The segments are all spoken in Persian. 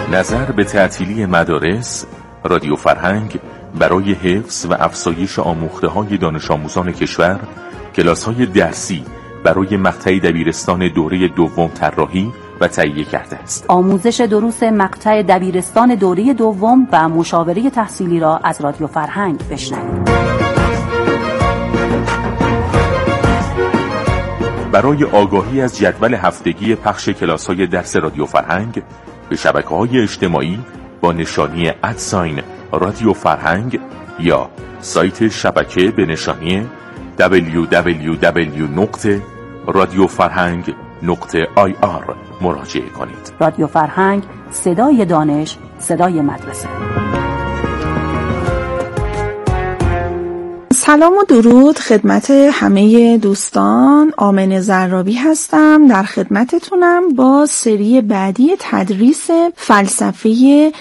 نظر به تعطیلی مدارس، رادیو فرهنگ برای حفظ و افزایش آموخته‌های دانش آموزان کشور کلاس‌های درسی برای مقطع دبیرستان دوره دوم طراحی و تهیه کرده است. آموزش دروس مقطع دبیرستان دوره دوم و مشاوره تحصیلی را از رادیو فرهنگ بشنوید. برای آگاهی از جدول هفتگی پخش کلاس‌های درس رادیو فرهنگ به شبکه‌های اجتماعی با نشانی رادیو فرهنگ یا سایت شبکه به نشانی www.radiofarhang.ir مراجعه کنید. رادیو فرهنگ، صدای دانش، صدای مدرسه. سلام و درود خدمت همه دوستان. آمنه زرابی هستم، در خدمتتونم با سری بعدی تدریس فلسفه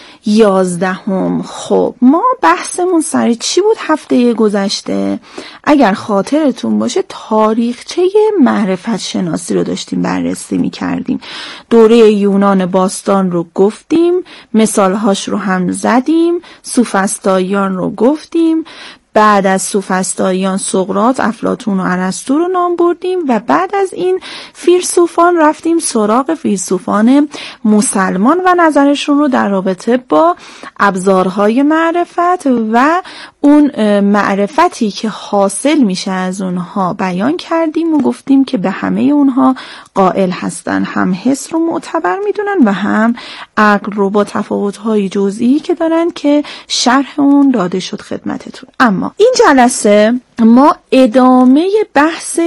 11. خب ما بحثمون سر چی بود هفته گذشته؟ اگر خاطرتون باشه تاریخچه معرفت شناسی رو داشتیم بررسی می کردیم. دوره یونان باستان رو گفتیم، مثالهاش رو هم زدیم، سوفسطائیان رو گفتیم، بعد از سوفسطائیان سقراط، افلاطون و ارسطو رو نام بردیم و بعد از این فیلسوفان رفتیم سراغ فیلسوفان مسلمان و نظرشون رو در رابطه با ابزارهای معرفت و اون معرفتی که حاصل میشه از اونها بیان کردیم و گفتیم که به همه اونها قائل هستن، هم حس رو معتبر میدونن و هم عقل رو، با تفاوت‌های جزئی که دارن که شرح اون داده شد خدمتتون. اما این جلسه ما ادامه بحث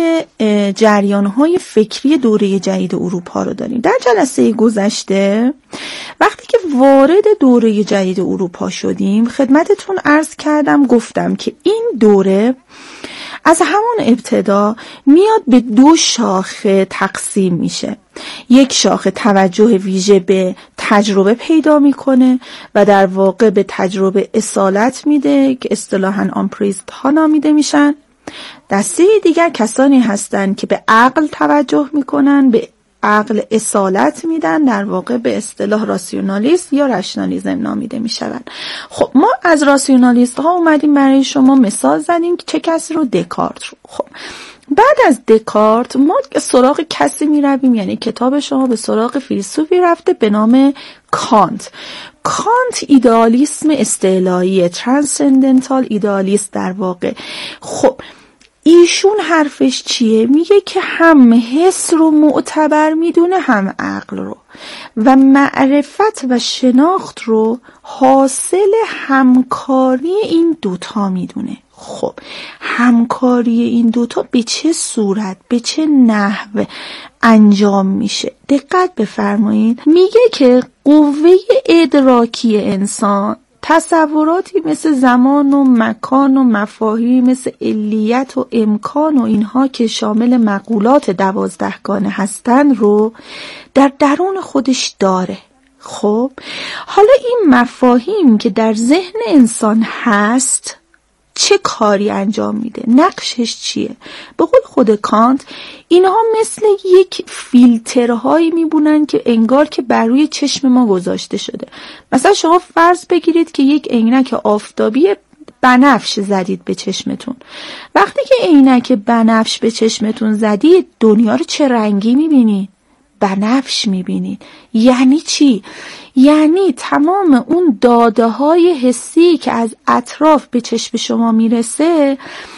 جریان‌های فکری دوره جدید اروپا رو داریم. در جلسه گذشته وقتی که وارد دوره جدید اروپا شدیم خدمتتون عرض کردم، گفتم که این دوره از همون ابتدا میاد به 2 شاخه تقسیم میشه. یک شاخه توجه ویژه به تجربه پیدا میکنه و در واقع به تجربه اصالت میده که اصطلاحاً آمپریست ها نامیده میشن. دسته دیگر کسانی هستن که به عقل توجه میکنن، به عقل اصالت میدن، در واقع به اصطلاح راسیونالیست یا رشنالیزم نامیده میشن. خب ما از راسیونالیست ها اومدیم برای شما مثال زدیم که چه کسی رو؟ دکارت رو. خب بعد از دکارت ما سراغ کسی میرویم، یعنی کتاب شما به سراغ فیلسوفی رفته به نام کانت. کانت ایدئالیسم استعلایی، ترانسندنتال ایدئالیست در واقع. خب ایشون حرفش چیه؟ میگه که هم حس رو معتبر میدونه هم عقل رو و معرفت و شناخت رو حاصل همکاری این دوتا میدونه. خب همکاری این دوتا به چه صورت، به چه نحو انجام میشه؟ دقت بفرمایید. میگه که قوه ادراکی انسان تصوراتی مثل زمان و مکان و مفاهیم مثل علیت و امکان و اینها که شامل مقولات 12 گانه هستن رو در درون خودش داره. خب حالا این مفاهیم که در ذهن انسان هست چه کاری انجام میده؟ نقشش چیه؟ به قول خود کانت اینها مثل یک فیلترهایی میبونن که انگار که بر روی چشم ما گذاشته شده. مثلا شما فرض بگیرید که یک عینک آفتابی بنفش زدید به چشمتون. وقتی که عینک بنفش به چشمتون زدید دنیا رو چه رنگی میبینید؟ بنفش میبینید. یعنی چی؟ یعنی تمام اون داده های حسی که از اطراف به چشم شما میرسه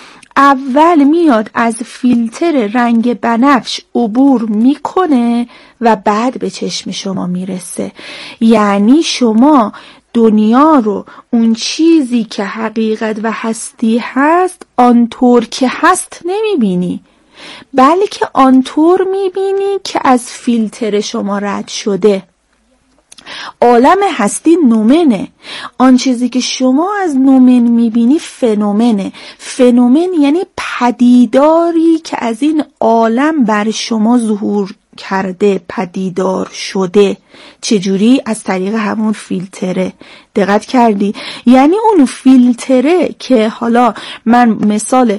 اول میاد از فیلتر رنگ بنفش عبور میکنه و بعد به چشم شما میرسه. یعنی شما دنیا رو، اون چیزی که حقیقت و هستی هست آنطور که هست نمیبینی، بلکه آنطور میبینی که از فیلتر شما رد شده. عالم هستی نومنه. آن چیزی که شما از نومن میبینی فنومنه. فنومن یعنی پدیداری که از این عالم بر شما ظهور کرده، پدیدار شده. چجوری؟ از طریق همون فیلتره. دقت کردی؟ یعنی اون فیلتره که حالا من مثال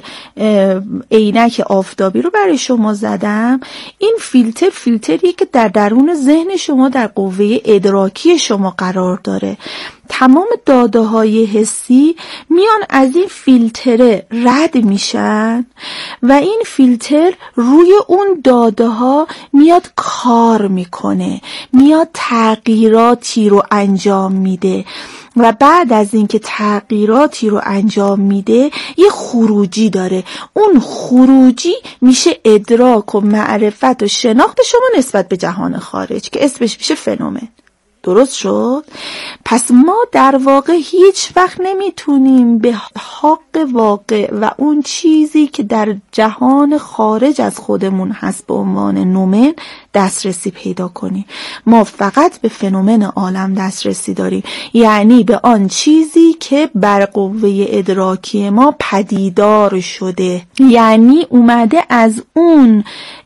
عینک آفتابی رو برای شما زدم، این فیلتریه که در درون ذهن شما، در قوه ادراکی شما قرار داره. تمام داده های حسی میان از این فیلتره رد میشن و این فیلتر روی اون داده ها میاد کار میکنه، میاد تغییراتی رو انجام میده و بعد از اینکه تغییراتی رو انجام میده یه خروجی داره. اون خروجی میشه ادراک و معرفت و شناخت شما نسبت به جهان خارج که اسمش میشه فنومن. درست شد؟ پس ما در واقع هیچ وقت نمیتونیم به حق واقع و اون چیزی که در جهان خارج از خودمون هست به عنوان نومن دسترسی پیدا کنیم. ما فقط به فنومن عالم دسترسی داریم، یعنی به آن چیزی که بر قوه ادراکی ما پدیدار شده، یعنی اومده از اون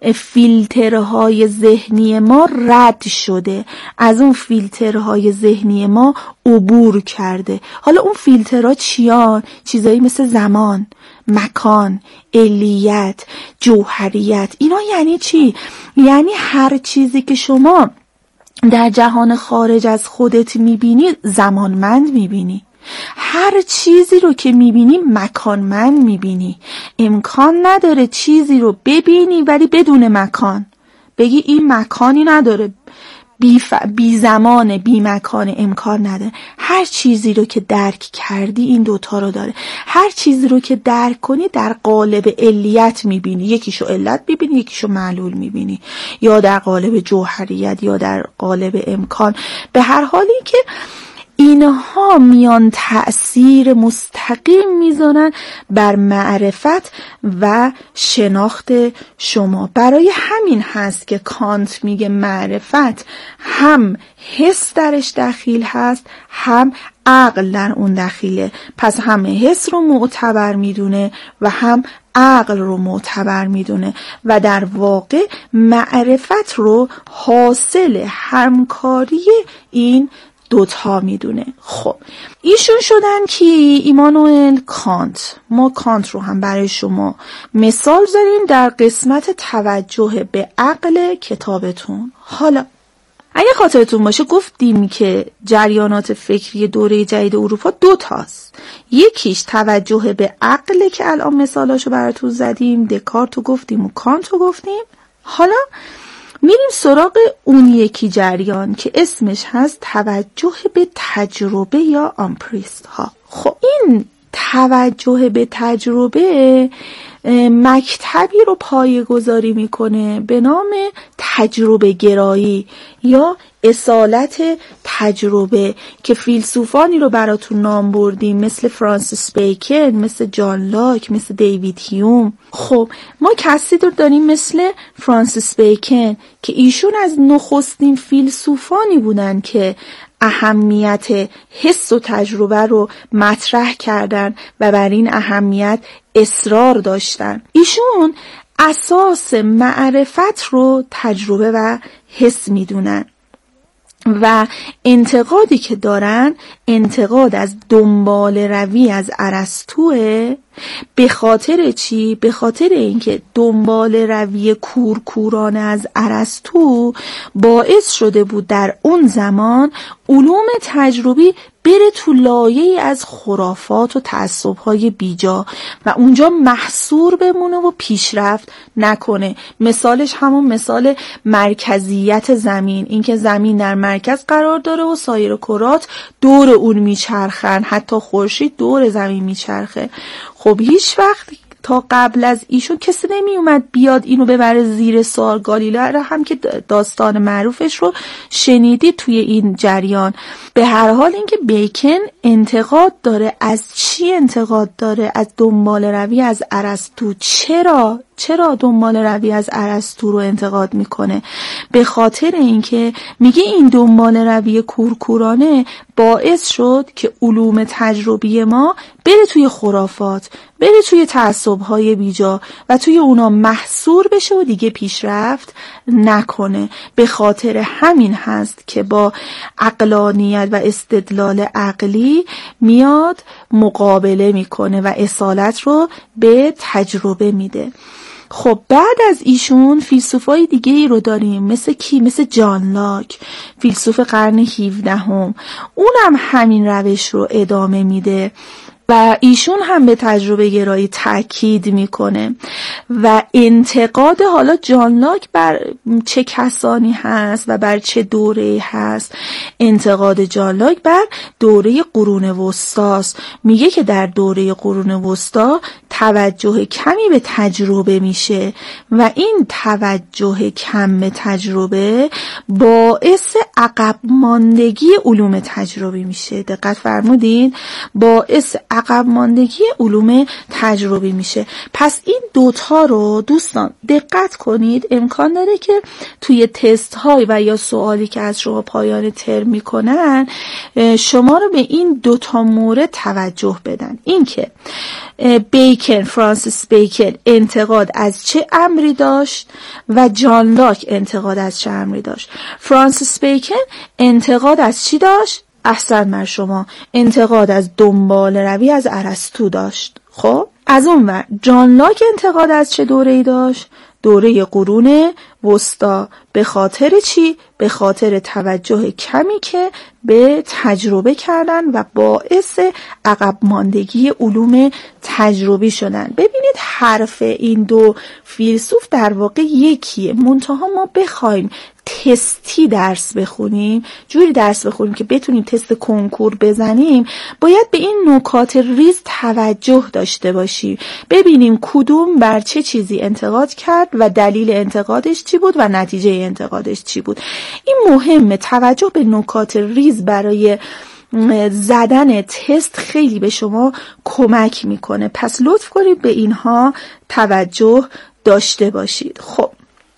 فیلترهای ذهنی ما رد شده، از اون فیلترهای ذهنی ما عبور کرده. حالا اون فیلترها چیان؟ چیزایی مثل زمان، مکان، علیت، جوهریت. اینا یعنی چی؟ یعنی هر چیزی که شما در جهان خارج از خودت میبینی زمانمند میبینی، هر چیزی رو که میبینی مکانمند میبینی. امکان نداره چیزی رو ببینی ولی بدون مکان، بگی این مکانی نداره، بی زمان بی مکان، امکان نداره. هر چیزی رو که درک کردی این دوتا رو داره. هر چیزی رو که درک کنی در قالب علیت میبینی، یکیشو علت میبینی، یکیشو معلول میبینی، یا در قالب جوهریت یا در قالب امکان. به هر حالی که اینها میان تأثیر مستقیم میذارن بر معرفت و شناخت شما. برای همین هست که کانت میگه معرفت هم حس درش دخیل هست، هم عقل در اون دخیله. پس هم حس رو معتبر میدونه و هم عقل رو معتبر میدونه و در واقع معرفت رو حاصل همکاری این دوتا میدونه. خب ایشون شدن کی؟ ایمانوئل کانت. ما کانت رو هم برای شما مثال داریم در قسمت توجه به عقل کتابتون. حالا اگه خاطرتون باشه گفتیم که جریانات فکری دوره جدید اروپا دو تاست. یکیش توجه به عقل که الان مثالاشو براتون زدیم، دکارتو گفتیم و کانتو گفتیم. حالا میریم سراغ اون یکی جریان که اسمش هست توجه به تجربه یا امپریست ها. خب این توجه به تجربه مکتبی رو پایه‌گذاری میکنه به نام تجربه گرایی یا اصالت تجربه که فیلسوفانی رو براتون نام بردیم مثل فرانسیس بیکن، مثل جان لاک، مثل دیوید هیوم. خب ما کسی رو داریم مثل فرانسیس بیکن که ایشون از نخستین فیلسوفانی بودن که اهمیت حس و تجربه رو مطرح کردن و بر این اهمیت اصرار داشتن. ایشون اساس معرفت رو تجربه و حس میدونن و انتقادی که دارن انتقاد از دنبال روی از ارسطوئه. به خاطر چی؟ به خاطر اینکه دنبال روی کورکورانه از ارسطو باعث شده بود در اون زمان علوم تجربی بره تو لایه‌ای از خرافات و تعصب‌های بیجا و اونجا محصور بمونه و پیشرفت نکنه. مثالش همون مثال مرکزیت زمین، اینکه زمین در مرکز قرار داره و سایر کرات دور اون میچرخن، حتی خورشید دور زمین میچرخه. خب هیچ وقت تا قبل از ایشون کسی نمی اومد بیاد اینو ببره زیر سوال. گالیله را هم که داستان معروفش رو شنیدید توی این جریان. به هر حال اینکه بیکن انتقاد داره. از چی انتقاد داره؟ از دنبال روی از ارسطو. چرا دنبال روی از ارسطو رو انتقاد میکنه؟ به خاطر اینکه میگه این دنبال روی کورکورانه باعث شد که علوم تجربی ما بره توی خرافات، بره توی تعصب‌های بیجا و توی اونا محصور بشه و دیگه پیشرفت نکنه. به خاطر همین هست که با عقلانیت و استدلال عقلی میاد مقابله میکنه و اصالت رو به تجربه میده. خب بعد از ایشون فیلسوفای دیگه ای رو داریم، مثل کی؟ مثل جان لاک، فیلسوف قرن 17. اونم همین روش رو ادامه میده و ایشون هم به تجربه گرایی تاکید میکنه و انتقاد حالا جان لاک بر چه کسانی هست و بر چه دوره هست. انتقاد جان لاک بر دوره قرون وسطاست. میگه که در دوره قرون وسطا توجه کمی به تجربه میشه و این توجه کم به تجربه باعث عقب ماندگی علوم تجربی میشه. دقت فرمودین؟ باعث عقب ماندگی علوم تجربی میشه. پس این دوتا رو دوستان دقت کنید، امکان داره که توی تست های و یا سوالی که از شما پایان ترم میکنن شما رو به این دوتا مورد توجه بدن. این که بیکن، فرانسیس بیکن انتقاد از چه امری داشت و جان لاک انتقاد از چه امری داشت. فرانسیس بیکن انتقاد از چی داشت؟ احسن بر شما، انتقاد از دنبال روی از ارسطو داشت. خب از اون ور جان لاک انتقاد از چه دوره‌ای داشت؟ دوره قرون وسطا. به خاطر چی؟ به خاطر توجه کمی که به تجربه کردن و باعث عقب ماندگی علوم تجربی شدن. ببینید حرف این دو فیلسوف در واقع یکیه، منتها ما بخوایم تستی درس بخونیم، جوری درس بخونیم که بتونیم تست کنکور بزنیم، باید به این نکات ریز توجه داشته باشیم، ببینیم کدوم بر چه چیزی انتقاد کرد و دلیل انتقادش چی بود و نتیجه انتقادش چی بود. این مهمه. توجه به نکات ریز برای زدن تست خیلی به شما کمک میکنه. پس لطف کنید به اینها توجه داشته باشید. خب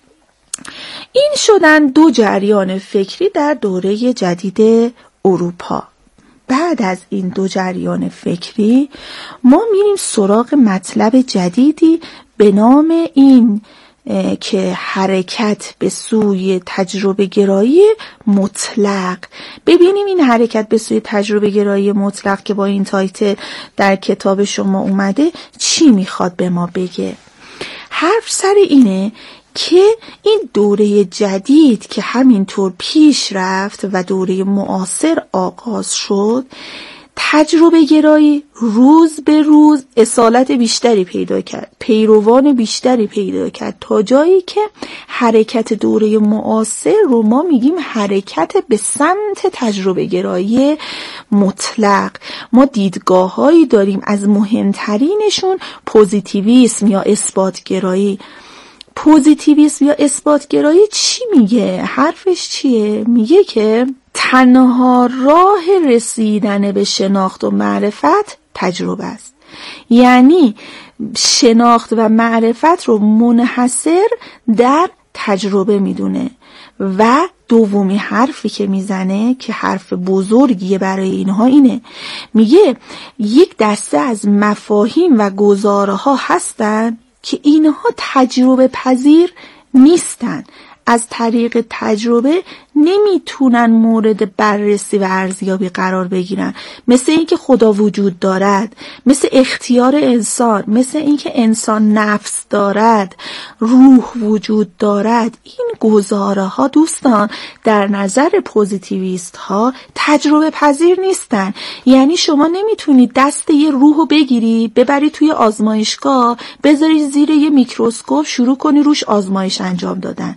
این شدن دو جریان فکری در دوره جدید اروپا. بعد از این دو جریان فکری ما میریم سراغ مطلب جدیدی به نام این که حرکت به سوی تجربه گرایی مطلق. ببینیم این حرکت به سوی تجربه گرایی مطلق که با این تایتل در کتاب شما اومده چی میخواد به ما بگه. حرف سر اینه که این دوره جدید که همینطور پیش رفت و دوره معاصر آغاز شد، تجربه گرایی روز به روز اصالت بیشتری پیدا کرد، پیروان بیشتری پیدا کرد، تا جایی که حرکت دوره معاصر رو ما میگیم حرکت به سمت تجربه گرایی مطلق. ما دیدگاه‌هایی داریم، از مهمترینشون پوزیتیویسم یا اثبات گرایی. پوزیتیویسم یا اثبات گرایی چی میگه؟ حرفش چیه؟ میگه که تنها راه رسیدن به شناخت و معرفت تجربه است. یعنی شناخت و معرفت رو منحصر در تجربه میدونه. و دومی حرفی که میزنه که حرف بزرگیه برای اینها اینه، میگه یک دسته از مفاهیم و گزاره‌ها هستن که اینها تجربه پذیر نیستن، از طریق تجربه نمیتونن مورد بررسی و ارزیابی قرار بگیرن. مثل اینکه خدا وجود دارد، مثل اختیار انسان، مثل اینکه انسان نفس دارد، روح وجود دارد. این گزاره ها دوستان در نظر پوزیتیویست ها تجربه پذیر نیستن. یعنی شما نمیتونید دست یه روحو بگیری ببری توی آزمایشگاه، بذاری زیر یه میکروسکوپ شروع کنی روش آزمایش انجام دادن.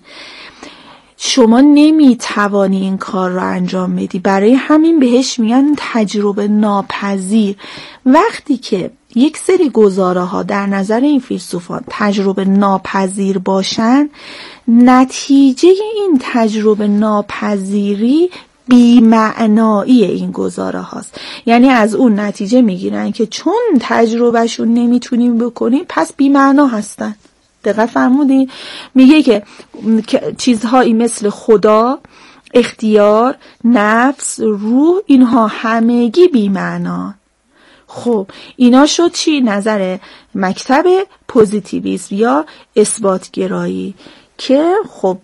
شما نمیتوانی این کار رو انجام بدی، برای همین بهش میگن تجربه ناپذیر. وقتی که یک سری گزاره ها در نظر این فیلسوفان تجربه ناپذیر باشن، نتیجه این تجربه ناپذیری بی‌معنایی این گزاره هاست. یعنی از اون نتیجه میگیرن که چون تجربهشون نمیتونیم بکنیم پس بی‌معنا هستن. دقت فرمودین؟ میگه که چیزهایی مثل خدا، اختیار، نفس، روح، اینها همگی بی‌معنان. خب اینا شد چی؟ نظر مکتب پوزیتیویسم یا اثباتگرایی که خب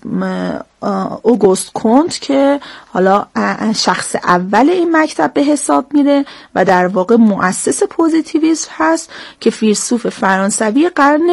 اوگوست کنت که حالا شخص اول این مکتب به حساب میره و در واقع مؤسس پوزیتیویسم هست که فیلسوف فرانسوی قرن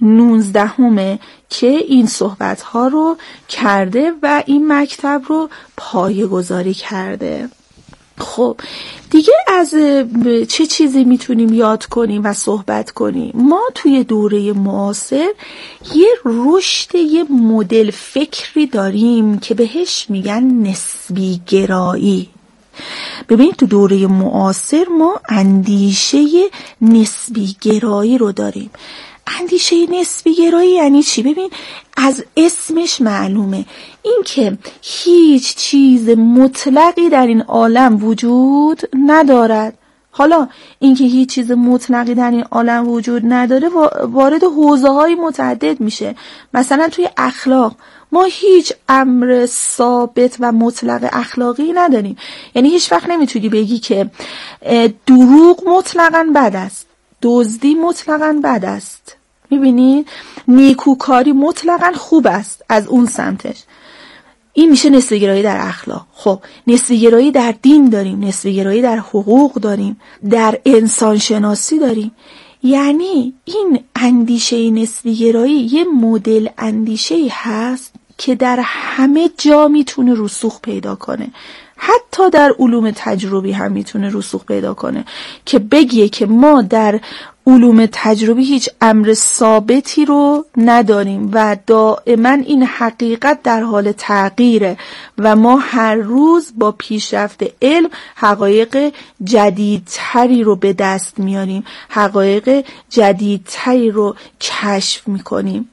19 که این صحبت ها رو کرده و این مکتب رو پایه‌گذاری کرده. خب دیگه از چه چیزی میتونیم یاد کنیم و صحبت کنیم؟ ما توی دوره معاصر یه رشد یه مدل فکری داریم که بهش میگن نسبی گرایی. ببینید تو دوره معاصر ما اندیشه نسبی گرایی رو داریم. اندیشه نسبی گرایی یعنی چی؟ ببین از اسمش معلومه این که هیچ چیز مطلقی در این عالم وجود ندارد. حالا اینکه هیچ چیز مطلقی در این عالم وجود نداره وارد حوزه‌های متعدد میشه. مثلا توی اخلاق ما هیچ امر ثابت و مطلق اخلاقی نداریم. یعنی هیچ وقت نمیتونی بگی که دروغ مطلقاً بد است، دزدی مطلقاً بد است. میبینید؟ نیکوکاری مطلقاً خوب است از اون سمتش. این میشه نسبی گرایی در اخلاق. خب نسبی گرایی در دین داریم، نسبی گرایی در حقوق داریم، در انسان شناسی داریم. یعنی این اندیشه نسبی گرایی یه مدل اندیشه هست که در همه جا میتونه رسوخ پیدا کنه. حتی در علوم تجربی هم میتونه رسوخ پیدا کنه که بگیه که ما در علوم تجربی هیچ امر ثابتی رو نداریم و دائما این حقیقت در حال تغییره و ما هر روز با پیشرفت علم حقایق جدیدتری رو به دست میاریم، حقایق جدیدتری رو کشف میکنیم.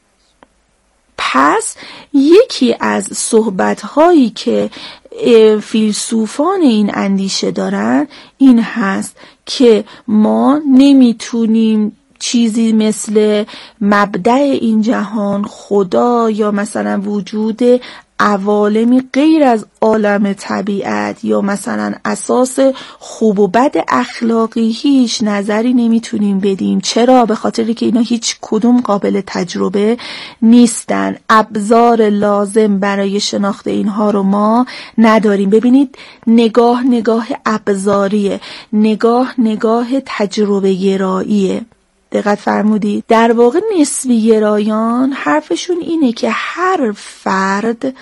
پس یکی از صحبت‌هایی که فیلسوفان این اندیشه دارن این هست که ما نمیتونیم چیزی مثل مبدأ این جهان، خدا یا مثلا وجود عوالمی غیر از عالم طبیعت یا مثلا اساس خوب و بد اخلاقی هیچ نظری نمیتونیم بدیم. چرا؟ به خاطری که اینا هیچ کدوم قابل تجربه نیستن. ابزار لازم برای شناخت اینها رو ما نداریم. ببینید نگاه ابزاریه، نگاه تجربه گراییه. دقت فرمودید؟ در واقع نسبی گرایان حرفشون اینه که هر فرد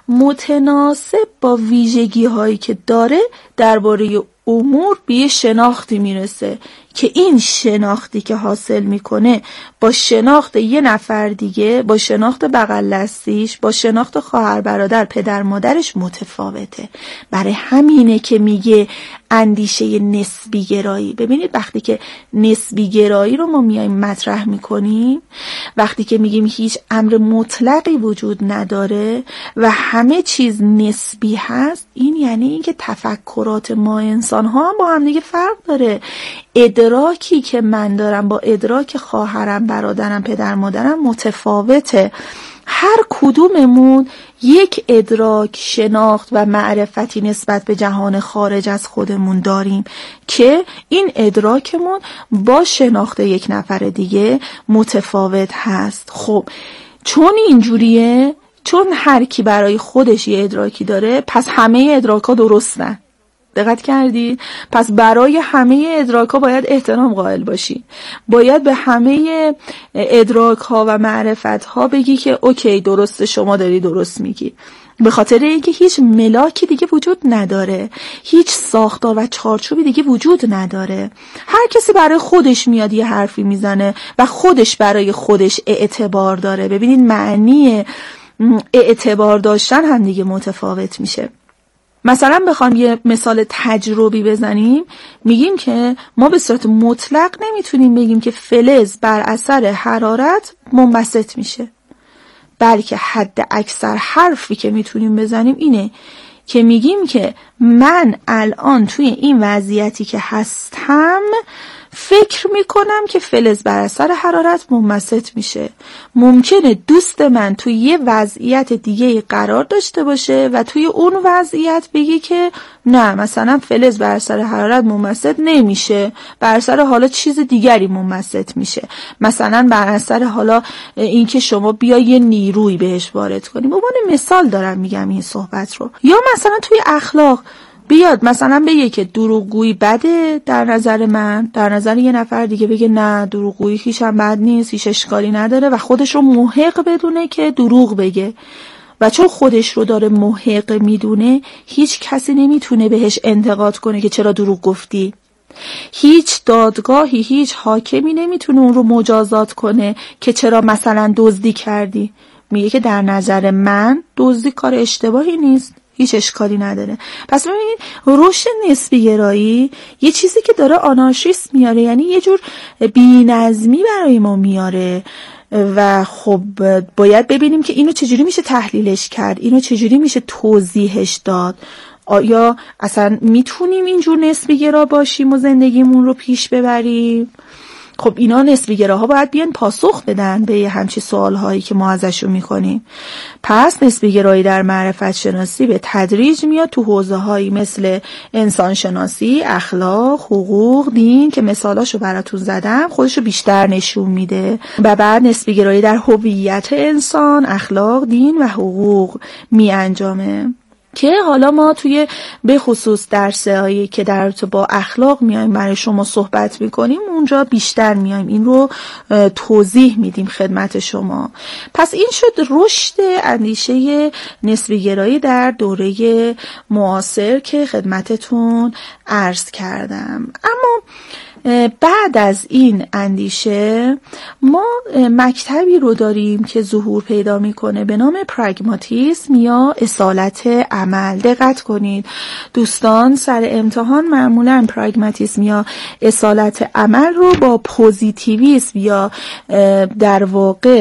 متناسب با ویژگی هایی که داره درباره امور به یه شناختی میرسه که این شناختی که حاصل میکنه با شناخت یه نفر دیگه، با شناخت بغل دستیش، با شناخت خواهر برادر پدر مادرش متفاوته. برای همینه که میگه اندیشه نسبی گرایی. ببینید وقتی که نسبی گرایی رو ما میایم مطرح میکنیم، وقتی که میگیم هیچ امر مطلقی وجود نداره و همه چیز نسبی هست، این یعنی اینکه تفکرات ما انسان ها هم با هم دیگه فرق داره. ادراکی که من دارم با ادراک خواهرم، برادرم، پدر مادرم متفاوته. هر کدوممون یک ادراک، شناخت و معرفتی نسبت به جهان خارج از خودمون داریم که این ادراکمون با شناخت یک نفر دیگه متفاوت هست. خب چون اینجوریه، چون هر کی برای خودش یه ادراکی داره، پس همه ادراک‌ها درستن. دقت کردید؟ پس برای همه ادراک‌ها باید احترام قائل باشی. باید به همه ادراک‌ها و معرفت‌ها بگی که اوکی درسته، شما داری درست میگی. به خاطر اینکه هیچ ملاکی دیگه وجود نداره، هیچ ساختار و چارچوبی دیگه وجود نداره. هر کسی برای خودش میاد یه حرفی میزنه و خودش برای خودش اعتبار داره. ببینید معنی اعتبار داشتن هم دیگه متفاوت میشه. مثلا بخوام یه مثال تجربی بزنیم، میگیم که ما به صورت مطلق نمیتونیم بگیم که فلز بر اثر حرارت منبسط میشه، بلکه حد اکثر حرفی که میتونیم بزنیم اینه که میگیم که من الان توی این وضعیتی که هستم فکر میکنم که فلز بر اثر حرارت ممست میشه. ممکنه دوست من توی یه وضعیت دیگه قرار داشته باشه و توی اون وضعیت بگی که نه، مثلا فلز بر اثر حرارت ممست نمیشه، بر اثر حالا چیز دیگری ممست میشه، مثلا بر اثر حالا اینکه شما بیا یه نیروی بهش وارد کنی. به عنوان مثال دارم میگم این صحبت رو. یا مثلا توی اخلاق بیاد مثلا بگه که دروغگویی بده در نظر من، در نظر یه نفر دیگه بگه نه دروغگویی هیچ هم بد نیست، هیچ اشکالی نداره و خودش رو محق بدونه که دروغ بگه. و چون خودش رو داره محق میدونه، هیچ کسی نمیتونه بهش انتقاد کنه که چرا دروغ گفتی. هیچ دادگاهی، هیچ حاکمی نمیتونه اون رو مجازات کنه که چرا مثلا دزدی کردی. میگه که در نظر من دزدی کار اشتباهی نیست، هیچ اشکالی نداره. پس ببینید رشد نسبی گرایی یه چیزی که داره آنارشیسم میاره، یعنی یه جور بی‌نظمی برای ما میاره و خب باید ببینیم که اینو چجوری میشه تحلیلش کرد، اینو چجوری میشه توضیحش داد. آیا اصلا میتونیم اینجور نسبی گرا باشیم و زندگیمون رو پیش ببریم؟ خب اینا نسبی گراها باید بیان پاسخ بدن به همچین سوالهایی که ما ازشون میکنیم. پس نسبی گرایی در معرفت شناسی به تدریج میاد تو حوزه هایی مثل انسان شناسی، اخلاق، حقوق، دین که مثالاشو براتون زدم خودشو بیشتر نشون میده و بعد نسبی گرایی در هویت انسان، اخلاق، دین و حقوق می انجامه که حالا ما توی به خصوص درسایی که در رابطه با اخلاق میایم برای شما صحبت میکنیم اونجا بیشتر میایم این رو توضیح میدیم خدمت شما. پس این شد رشد اندیشه نسبی گرایی در دوره معاصر که خدمتتون عرض کردم. اما بعد از این اندیشه ما مکتبی رو داریم که ظهور پیدا میکنه به نام پراگماتیسم یا اصالت عمل. دقت کنید دوستان، سر امتحان معمولا پراگماتیسم یا اصالت عمل رو با پوزیتیویسم یا در واقع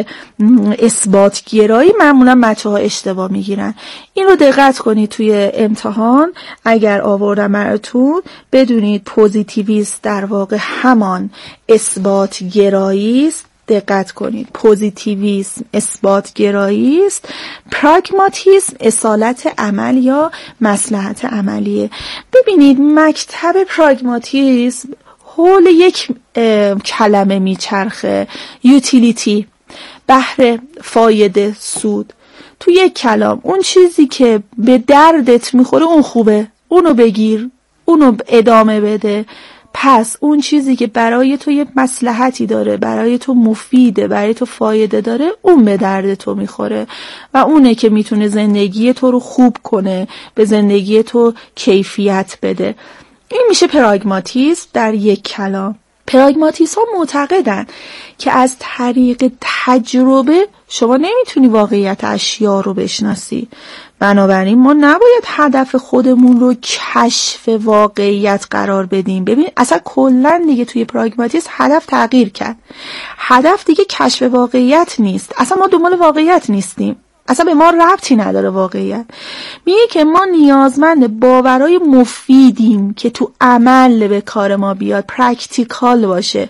اثبات گرایی معمولا بچه‌ها اشتباه میگیرن. این رو دقت کنید توی امتحان اگر آوردم براتون بدونید پوزیتیویسم در واقع همان اثبات گرایی است. دقت کنید پوزیتیویسم اثبات گرایی است، پراگماتیسم اصالت عمل یا مصلحت عملیه. ببینید مکتب پراگماتیسم حول یک کلمه میچرخه، یوتیلیتی، بهره، فایده، سود. تو یک کلام اون چیزی که به دردت میخوره اون خوبه، اونو بگیر، اونو ادامه بده. پس اون چیزی که برای تو یه مصلحتی داره، برای تو مفیده، برای تو فایده داره، اون به درد تو میخوره و اونه که میتونه زندگی تو رو خوب کنه، به زندگی تو کیفیت بده. این میشه پراگماتیسم در یک کلام. پراگماتیست ها معتقدن که از طریق تجربه شما نمیتونی واقعیت اشیا رو بشناسی، بنابراین ما نباید هدف خودمون رو کشف واقعیت قرار بدیم. ببین اصلا کلا دیگه توی پراگماتیسم هدف تغییر کرد. هدف دیگه کشف واقعیت نیست، اصلا ما دنبال واقعیت نیستیم، اصلا به ما ربطی نداره واقعیت. میگه که ما نیازمند باورای مفیدیم که تو عمل به کار ما بیاد، پرکتیکال باشه،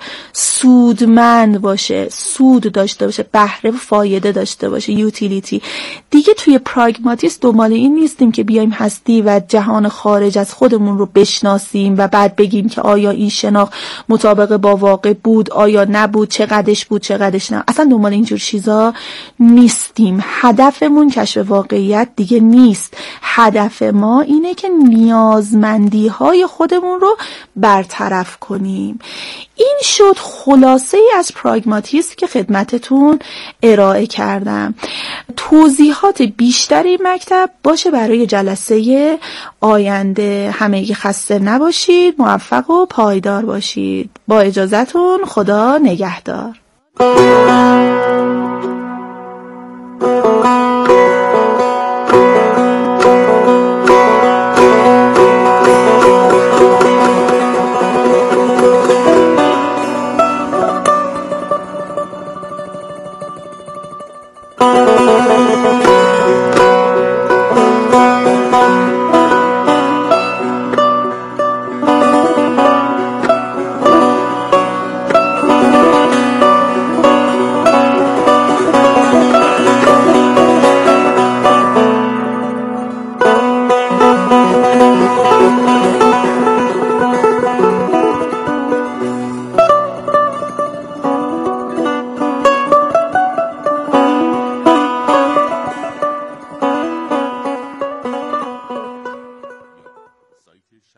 سودمند باشه، سود داشته باشه، بهره و فایده داشته باشه، یوتیلیتی. دیگه توی پراگماتیسم دنبال این نیستیم که بیایم هستی و جهان خارج از خودمون رو بشناسیم و بعد بگیم که آیا این شناخت مطابق با واقع بود، آیا نبود، چقدرش بود، چقدرش نه. اصلا دنبال اینجور چیزا نیستیم. هدفمون کشف واقعیت دیگه نیست. هدف ما اینه که نیازمندی های خودمون رو برطرف کنیم. این شد خلاصه ای از پراگماتیسم که خدمتتون ارائه کردم. توضیحات بیشتری مکتب باشه برای جلسه آینده. همگی خسته نباشید، موفق و پایدار باشید. با اجازهتون، خدا نگهدار.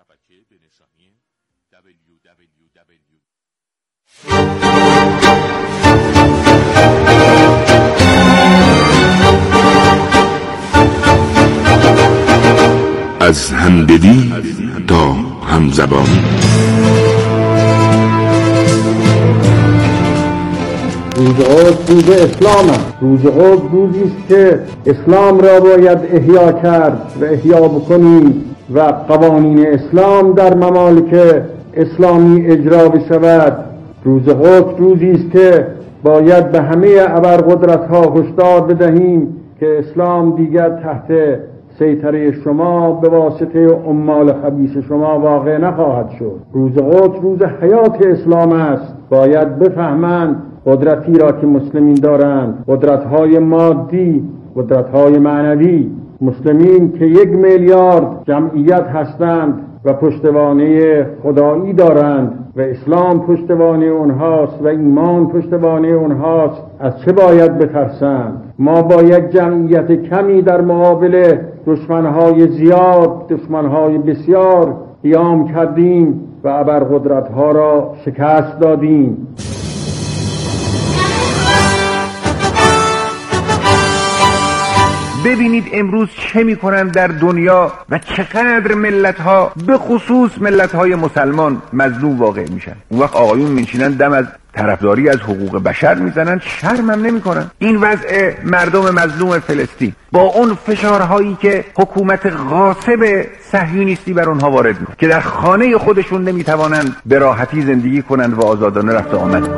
شبکه به نشانی www. از همدلی تا همزبانی. روز قدس روز اسلام است. روز قدس روزی است که اسلام را باید احیا کرد و احیا بکنیم و قوانین اسلام در ممالک اسلامی اجرا بشود. روز قدس روزی است که باید به همه ابرقدرت‌ها هشدار بدهیم که اسلام دیگر تحت سیطره شما به واسطه عمال خبیث شما واقع نخواهد شد. روز قدس روز حیات اسلام است. باید بفهمند قدرتی را که مسلمین دارند، قدرت‌های مادی، قدرت‌های معنوی، مسلمین که 1 میلیارد جمعیت هستند و پشتوانه خدایی دارند و اسلام پشتوانه اونهاست و ایمان پشتوانه اونهاست، از چه باید بترسند؟ ما با یک جمعیت کمی در مقابل دشمنهای زیاد، دشمنهای بسیار قیام کردیم و ابرقدرت‌ها را شکست دادیم. ببینید امروز چه میکنن در دنیا و چقدر ملت‌ها به خصوص ملت‌های مسلمان مظلوم واقع میشن. اون وقت آقایون میشینن دم از طرفداری از حقوق بشر میزنن، شرم هم نمیکنن. این وضع مردم مظلوم فلسطین با اون فشارهایی که حکومت غاصب صهیونیستی بر اونها وارد میکنه که در خانه خودشون نمیتوانند به راحتی زندگی کنند و آزادانه رفت و آمد.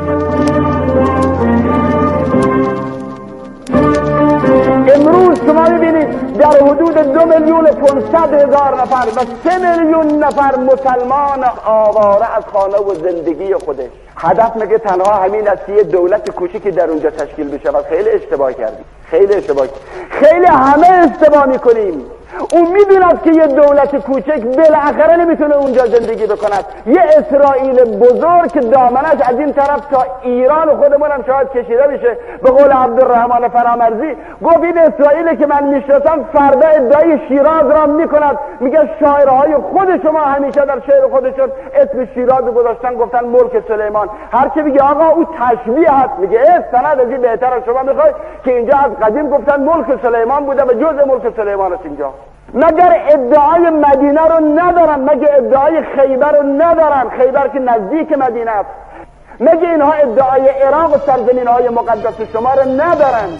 امروز شما ببینید در حدود 2,500,000 نفر و 3 میلیون نفر مسلمان آواره از خانه و زندگی خودش. هدف مگه تنها همین است که یه دولت کوچیکی در اونجا تشکیل بشه؟ و خیلی اشتباه کردیم، خیلی اشتباه، خیلی همه اشتباه میکنیم. اون میدوند که یه دولت کوچک بالاخره نمیتونه اونجا زندگی بکند. یه اسرائیل بزرگ دامنش از این طرف تا ایران خودمون هم شاید کشیده بشه. به قول عبدالرحمن فرامرزی گفت این اسرائیلی که من میشناسم فردا ادعای شیراز را میکند. میگه شاعرهای خود شما همیشه در شعر خودشون اسم شیراز گذاشتن، گفتن ملک سلیمان. هر کی میگه آقا او تشبیه هست، میگه سند از این بهتر از شما میخوای که اینجا از قدیم گفتن ملک سلیمان بوده و جزء ملک سلیمان است اینجا. مگر ادعای مدینه رو ندارن؟ مگر ادعای خیبر رو ندارن؟ خیبر که نزدیک مدینه است. مگر اینها ادعای عراق و سرزمین‌های مقدس شما رو ندارن؟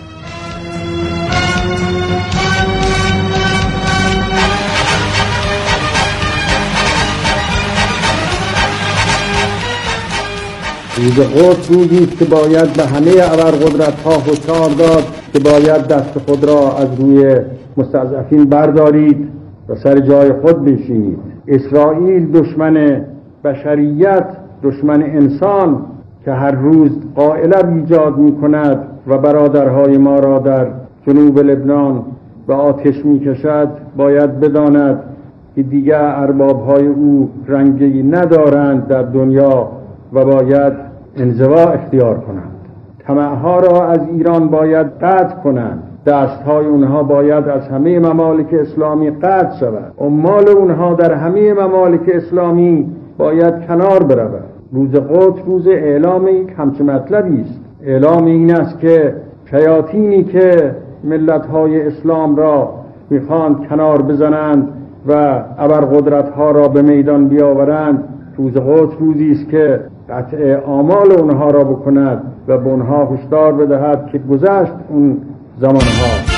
روز قدس روزی است که باید به همه ابرقدرت‌ها هشدار داد که باید دست خود را از روی مستضعفین بردارید و سر جای خود بشینید. اسرائیل دشمن بشریت، دشمن انسان که هر روز قائله ایجاد می‌کند و برادرهای ما را در جنوب لبنان به آتش می‌کشد، باید بداند که دیگر ارباب‌های او رنگی ندارند در دنیا و باید انزوا اختیار کنند. طمع‌ها را از ایران باید قطع کنند. دستهای اونها باید از همه ممالک اسلامی قطع شود. عمال اونها در همه ممالک اسلامی باید کنار برود. روز قدس روز اعلام یک همچه مطلبی است. اعلام این است که شیاطینی که ملت‌های اسلام را میخواند کنار بزنند و ابرقدرت‌ها را به میدان بیاورند، روز قدس روزی است که قطع آمال اونها را بکند و به اونها هشدار بدهد که گذشت اون زمانها.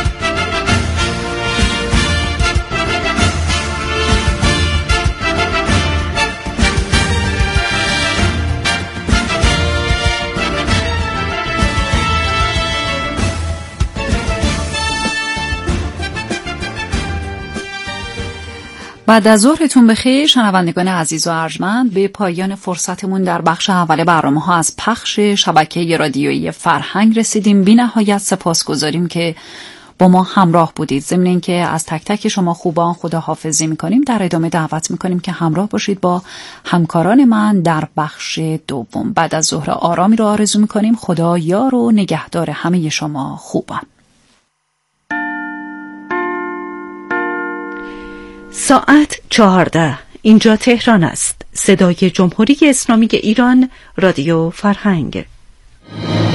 بعد از ظهرتون بخیر شنوندگان عزیز و ارجمند. به پایان فرصتمون در بخش اول برنامه‌ها از پخش شبکه رادیویی فرهنگ رسیدیم. بی نهایت سپاسگزاریم که با ما همراه بودید. ضمن اینکه از تک تک شما خوبان خداحافظی می‌کنیم. در ادامه دعوت می‌کنیم که همراه باشید با همکاران من در بخش دوم. بعد از ظهر آرامی رو آرزو می‌کنیم. خدا یار و نگهدار همه شما خوبان. ساعت 14 اینجا تهران است. صدای جمهوری اسلامی ایران، رادیو فرهنگ.